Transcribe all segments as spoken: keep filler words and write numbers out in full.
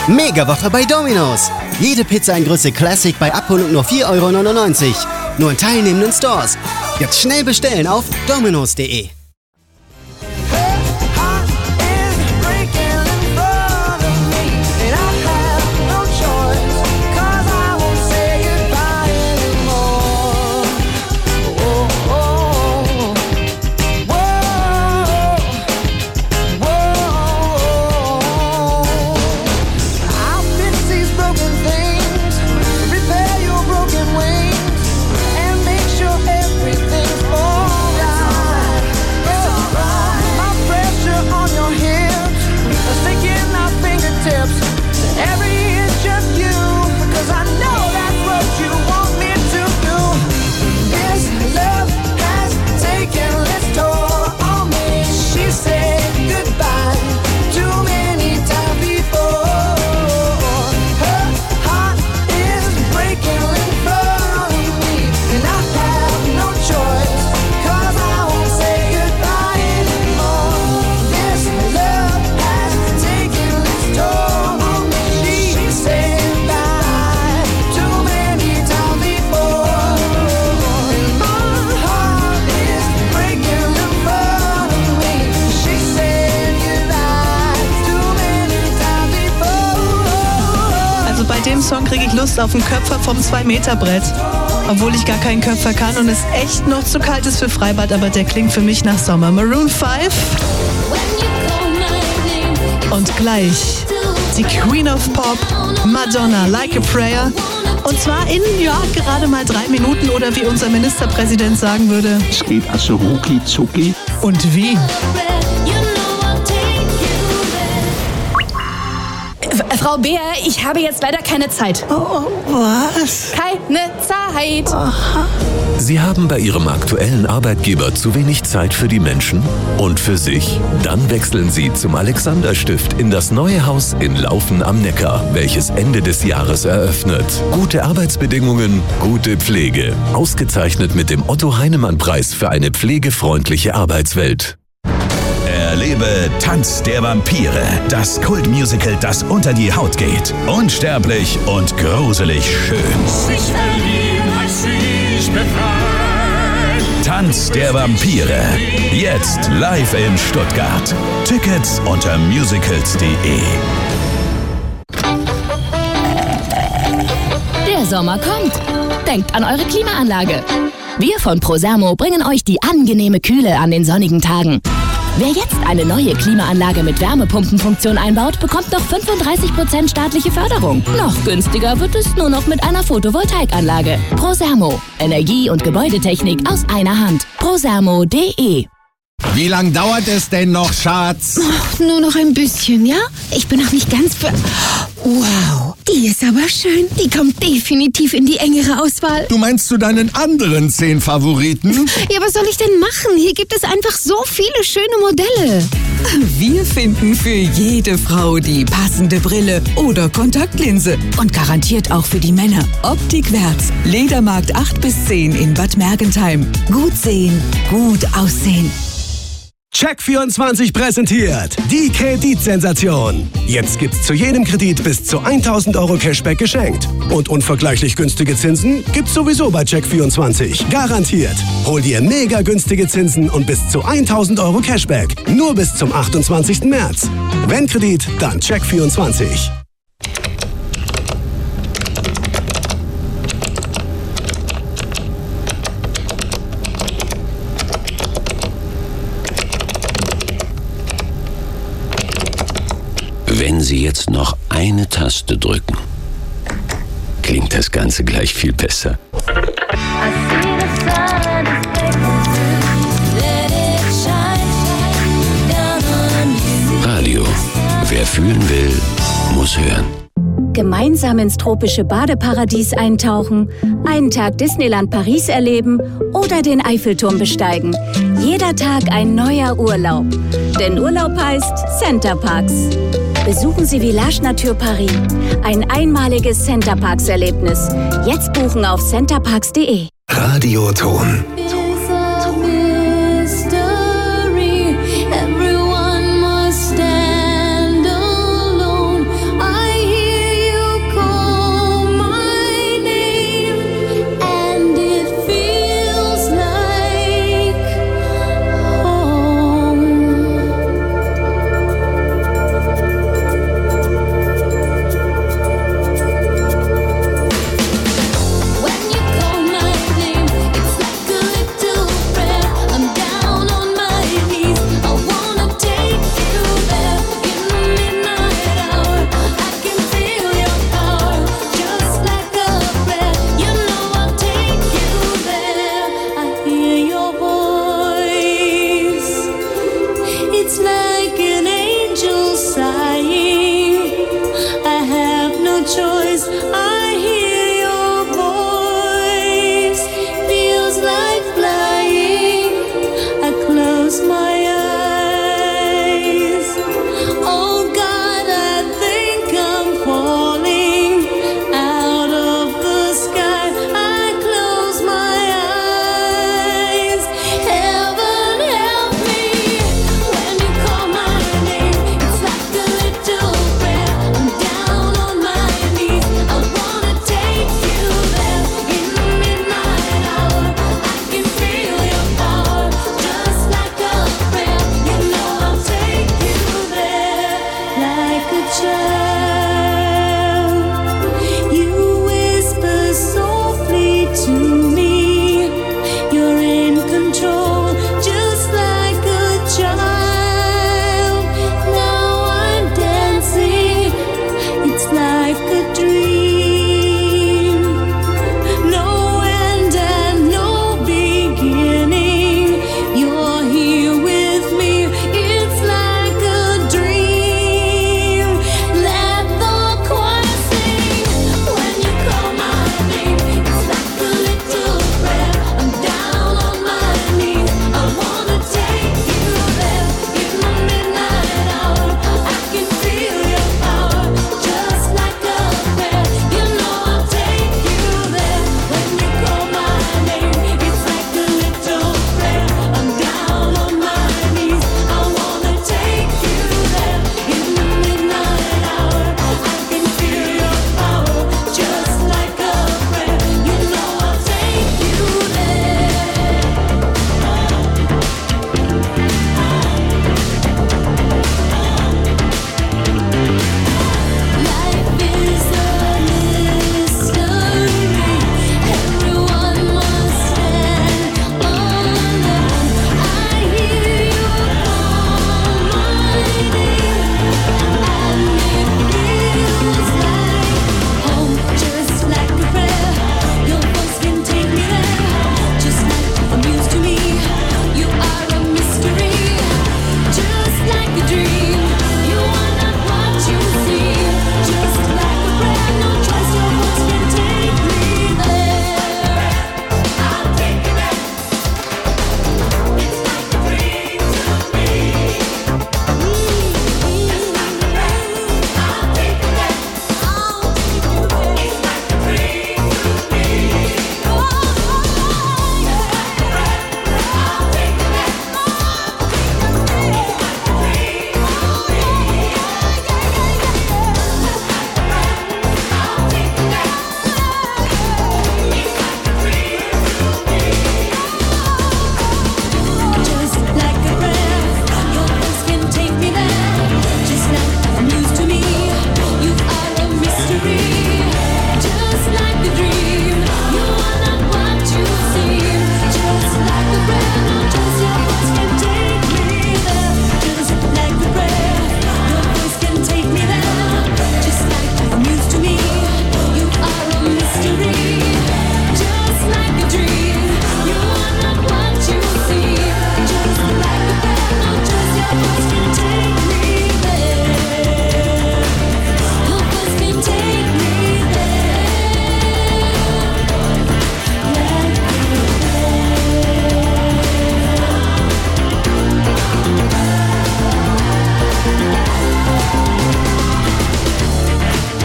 Mega-Woche bei Domino's. Jede Pizza in Größe Classic bei Abholung nur vier Euro neunundneunzig. Nur in teilnehmenden Stores. Jetzt schnell bestellen auf dominos punkt de. Song kriege ich Lust auf einen Köpfer vom zwei Meter Brett. Obwohl ich gar keinen Köpfer kann und es echt noch zu kalt ist für Freibad, aber der klingt für mich nach Sommer. Maroon fünf. Und gleich die Queen of Pop, Madonna, Like a Prayer. Und zwar in, ja, gerade mal drei Minuten oder wie unser Ministerpräsident sagen würde. Es geht also rucki zucki. Und wie? Frau Beer, ich habe jetzt leider keine Zeit. Oh, was? Keine Zeit. Aha. Sie haben bei Ihrem aktuellen Arbeitgeber zu wenig Zeit für die Menschen und für sich? Dann wechseln Sie zum Alexanderstift in das neue Haus in Laufen am Neckar, welches Ende des Jahres eröffnet. Gute Arbeitsbedingungen, gute Pflege. Ausgezeichnet mit dem Otto-Heinemann-Preis für eine pflegefreundliche Arbeitswelt. Erlebe Tanz der Vampire, das Kultmusical, das unter die Haut geht. Unsterblich und gruselig schön. Tanz der Vampire, jetzt live in Stuttgart. Tickets unter musicals punkt de. Der Sommer kommt. Denkt an eure Klimaanlage. Wir von Prosermo bringen euch die angenehme Kühle an den sonnigen Tagen. Wer jetzt eine neue Klimaanlage mit Wärmepumpenfunktion einbaut, bekommt noch fünfunddreißig Prozent staatliche Förderung. Noch günstiger wird es nur noch mit einer Photovoltaikanlage. Prosermo. Energie- und Gebäudetechnik aus einer Hand. prosermo punkt de. Wie lang dauert es denn noch, Schatz? Oh, nur noch ein bisschen, ja? Ich bin noch nicht ganz für... Wow, die ist aber schön. Die kommt definitiv in die engere Auswahl. Du meinst zu deinen anderen zehn Favoriten? Ja, was soll ich denn machen? Hier gibt es einfach so viele schöne Modelle. Wir finden für jede Frau die passende Brille oder Kontaktlinse. Und garantiert auch für die Männer. Optik Wärts. Ledermarkt acht bis zehn in Bad Mergentheim. Gut sehen, gut aussehen. Check vierundzwanzig präsentiert die Kreditsensation. Jetzt gibt's zu jedem Kredit bis zu tausend Euro Cashback geschenkt. Und unvergleichlich günstige Zinsen gibt's sowieso bei Check vierundzwanzig. Garantiert. Hol dir mega günstige Zinsen und bis zu tausend Euro Cashback. Nur bis zum achtundzwanzigsten März. Wenn Kredit, dann Check vierundzwanzig. Wenn Sie jetzt noch eine Taste drücken, klingt das Ganze gleich viel besser. Radio. Wer fühlen will, muss hören. Gemeinsam ins tropische Badeparadies eintauchen, einen Tag Disneyland Paris erleben oder den Eiffelturm besteigen. Jeder Tag ein neuer Urlaub. Denn Urlaub heißt Centerparks. Besuchen Sie Village Nature Paris. Ein einmaliges Centerparks-Erlebnis. Jetzt buchen auf centerparks punkt de. Radioton.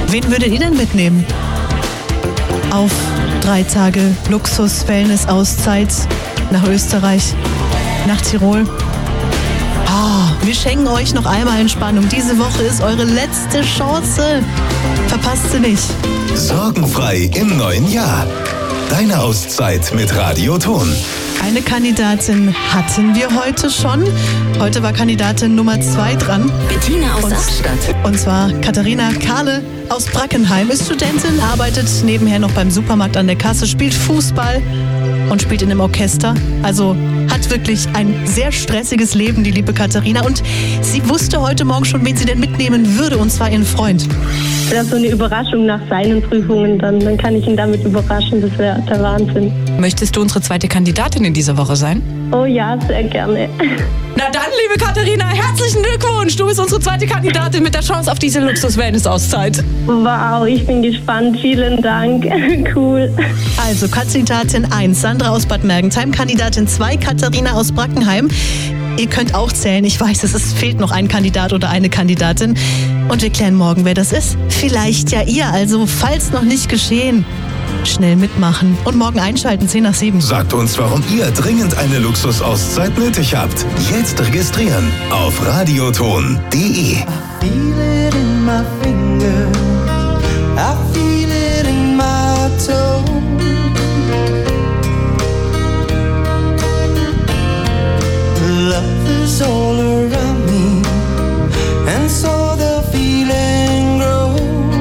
Wen würdet ihr denn mitnehmen? Auf drei Tage Luxus, Wellness, Auszeit nach Österreich, nach Tirol. Oh, wir schenken euch noch einmal Entspannung. Diese Woche ist eure letzte Chance. Verpasst sie nicht. Sorgenfrei im neuen Jahr. Deine Auszeit mit Radioton. Eine Kandidatin hatten wir heute schon. Heute war Kandidatin Nummer zwei dran. Bettina aus Aschstadt. Und zwar Katharina Kahle aus Brackenheim. Ist Studentin, arbeitet nebenher noch beim Supermarkt an der Kasse, spielt Fußball und spielt in einem Orchester. Also hat wirklich ein sehr stressiges Leben, die liebe Katharina. Und sie wusste heute Morgen schon, wen sie denn mitnehmen würde, und zwar ihren Freund. Das ist so eine Überraschung nach seinen Prüfungen, dann, dann kann ich ihn damit überraschen. Das wäre der Wahnsinn. Möchtest du unsere zweite Kandidatin in dieser Woche sein? Oh ja, sehr gerne. Na dann, liebe Katharina, herzlichen Glückwunsch. Du bist unsere zweite Kandidatin mit der Chance auf diese Luxus-Wellness-Auszeit. Wow, ich bin gespannt. Vielen Dank. Cool. Also Kandidatin eins, Sandra aus Bad Mergentheim. Kandidatin zwei, Katharina aus Brackenheim. Ihr könnt auch zählen. Ich weiß, es ist, fehlt noch ein Kandidat oder eine Kandidatin. Und wir klären morgen, wer das ist. Vielleicht ja ihr. Also, falls noch nicht geschehen, schnell mitmachen und morgen einschalten, zehn nach sieben. Sagt uns, warum ihr dringend eine Luxusauszeit nötig habt. Jetzt registrieren auf radioton punkt de. Love is all around me, and so the feeling grows.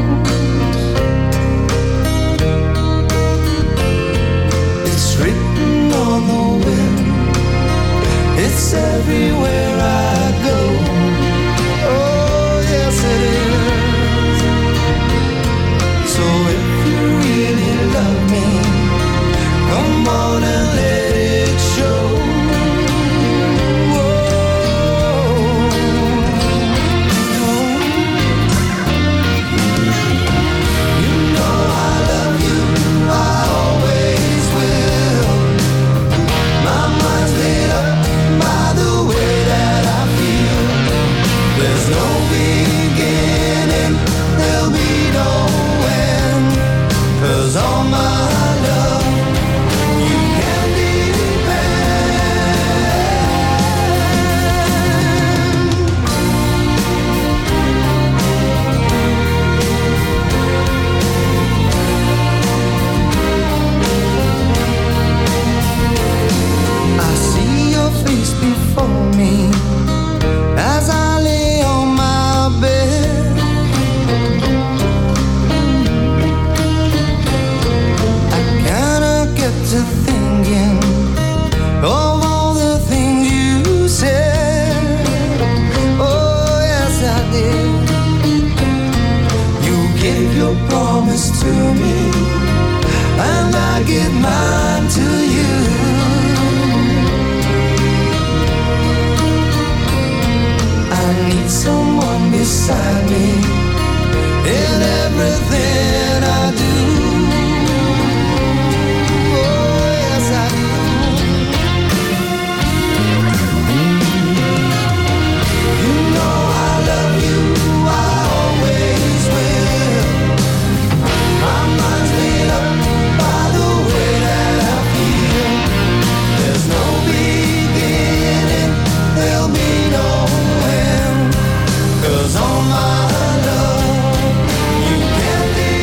It's written on the wind, it's everywhere I go. Oh, yes it is. So if you really love me, come on and let it show. Cause all my love, you can be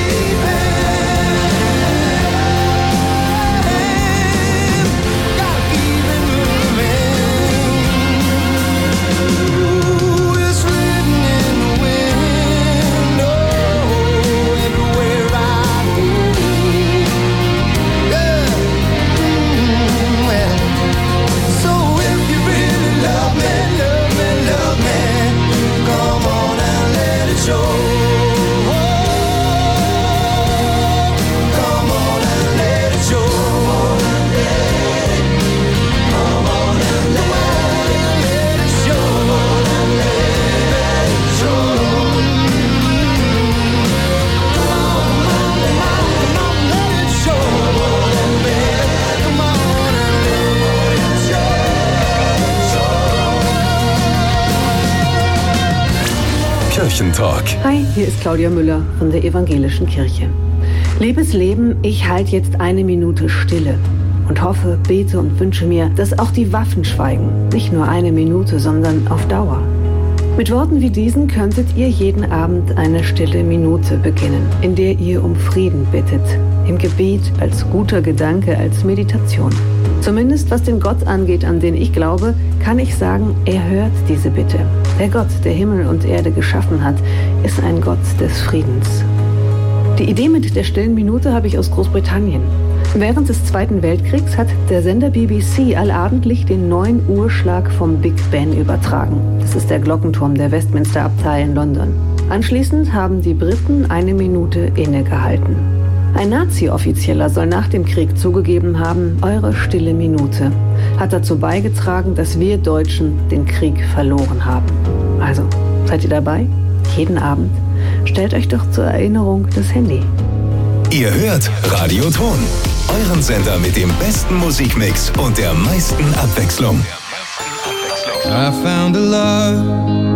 Kirchentalk. Hi, hier ist Claudia Müller von der Evangelischen Kirche. Liebes Leben, ich halte jetzt eine Minute Stille und hoffe, bete und wünsche mir, dass auch die Waffen schweigen. Nicht nur eine Minute, sondern auf Dauer. Mit Worten wie diesen könntet ihr jeden Abend eine stille Minute beginnen, in der ihr um Frieden bittet. Im Gebet, als guter Gedanke, als Meditation. Zumindest was den Gott angeht, an den ich glaube, kann ich sagen, er hört diese Bitte. Der Gott, der Himmel und Erde geschaffen hat, ist ein Gott des Friedens. Die Idee mit der stillen Minute habe ich aus Großbritannien. Während des Zweiten Weltkriegs hat der Sender B B C allabendlich den neun Uhr Schlag vom Big Ben übertragen. Das ist der Glockenturm der Westminster Abtei in London. Anschließend haben die Briten eine Minute innegehalten. Ein Nazi-Offizieller soll nach dem Krieg zugegeben haben, eure stille Minute hat dazu beigetragen, dass wir Deutschen den Krieg verloren haben. Also, seid ihr dabei? Jeden Abend. Stellt euch doch zur Erinnerung das Handy. Ihr hört Radioton, euren Sender mit dem besten Musikmix und der meisten Abwechslung. I found a love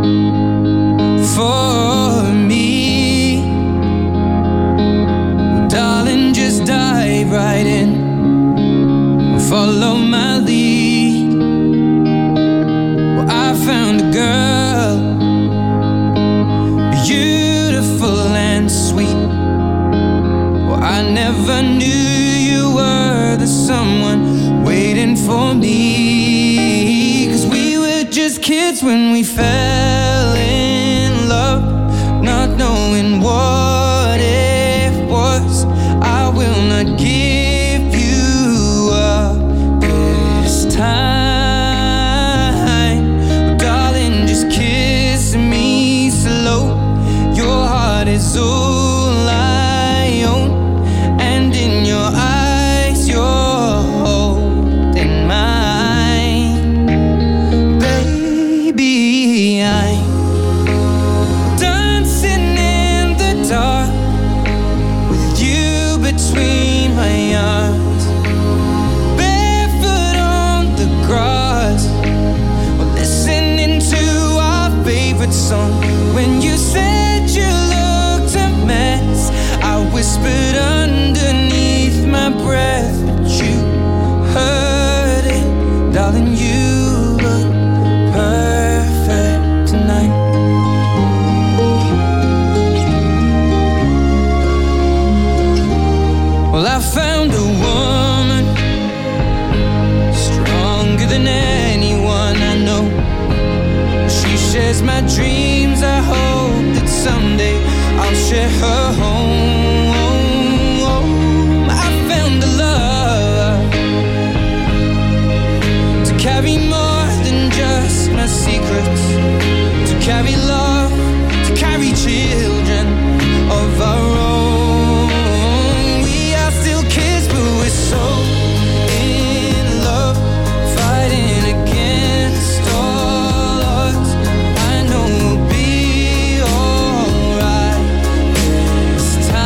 for me. Well, darling, just dive right in. Follow my lead. Well, I found a girl, beautiful and sweet. Well, I never knew you were the someone waiting for me. 'Cause we were just kids when we fell in love, not knowing what it was. I will not give you up this time. Oh, darling, just kiss me slow. Your heart is all I own, and in your eyes you're holding mine. Baby, I'm dancing in the dark with you between my arms, barefoot on the grass, or listening to our favorite song. When you said you looked a mess, I whispered underneath my breath, but you heard it. Darling, you look perfect tonight. Well, I found a woman stronger than anyone I know. She shares my dreams. I hope that someday I'll share her home. I found a love to carry more than just my secrets, to carry love, to carry children of our own. We are still kids, but we're so in love, fighting against all odds. I know we'll be alright this time.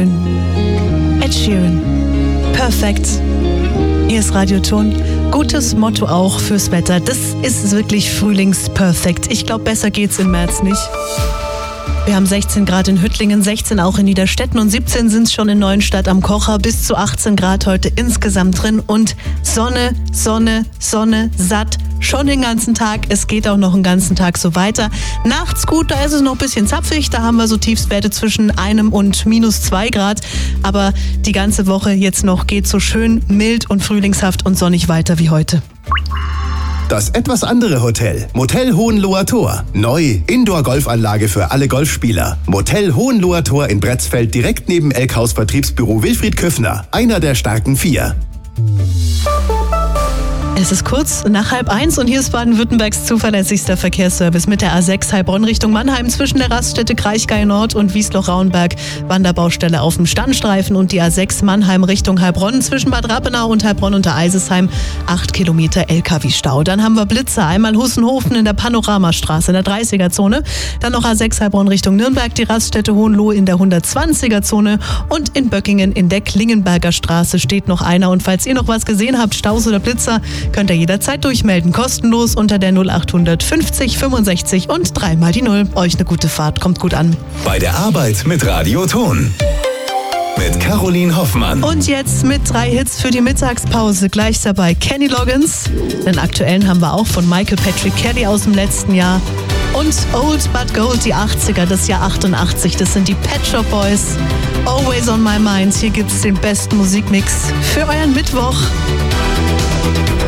schön. Ed Sheeran. Perfekt. Hier ist Radioton. Gutes Motto auch fürs Wetter. Das ist wirklich frühlingsperfekt. Ich glaube, besser geht's im März nicht. Wir haben sechzehn Grad in Hüttlingen, sechzehn auch in Niederstetten und siebzehn sind es schon in Neuenstadt am Kocher. Bis zu achtzehn Grad heute insgesamt drin und Sonne, Sonne, Sonne, satt. Schon den ganzen Tag. Es geht auch noch einen ganzen Tag so weiter. Nachts gut, da ist es noch ein bisschen zapfig. Da haben wir so Tiefstwerte zwischen einem und minus zwei Grad. Aber die ganze Woche jetzt noch geht so schön mild und frühlingshaft und sonnig weiter wie heute. Das etwas andere Hotel. Motel Hohenloher Tor. Neu. Indoor-Golfanlage für alle Golfspieler. Motel Hohenloher Tor in Bretzfeld direkt neben Elkhaus Vertriebsbüro Wilfried Küffner. Einer der starken vier. Es ist kurz nach halb eins und hier ist Baden-Württembergs zuverlässigster Verkehrsservice mit der A sechs Heilbronn Richtung Mannheim zwischen der Raststätte Kraichgau Nord und Wiesloch-Rauenberg. Wanderbaustelle auf dem Standstreifen und die A sechs Mannheim Richtung Heilbronn zwischen Bad Rappenau und Heilbronn unter Eisesheim. acht Kilometer L K W-Stau. Dann haben wir Blitzer. Einmal Hussenhofen in der Panoramastraße in der dreißiger-Zone. Dann noch A sechs Heilbronn Richtung Nürnberg, die Raststätte Hohenlohe in der hundertzwanziger-Zone. Und in Böckingen in der Klingenberger Straße steht noch einer. Und falls ihr noch was gesehen habt, Staus oder Blitzer, könnt ihr jederzeit durchmelden. Kostenlos unter der null acht fünfzig fünfundsechzig und dreimal die Null. Euch eine gute Fahrt. Kommt gut an. Bei der Arbeit mit Radioton. Mit Caroline Hoffmann. Und jetzt mit drei Hits für die Mittagspause. Gleich dabei Kenny Loggins. Den aktuellen haben wir auch von Michael Patrick Kelly aus dem letzten Jahr. Und Old But Gold, die achtziger, das Jahr achtundachtzig. Das sind die Pet Shop Boys. Always on my mind. Hier gibt's den besten Musikmix für euren Mittwoch.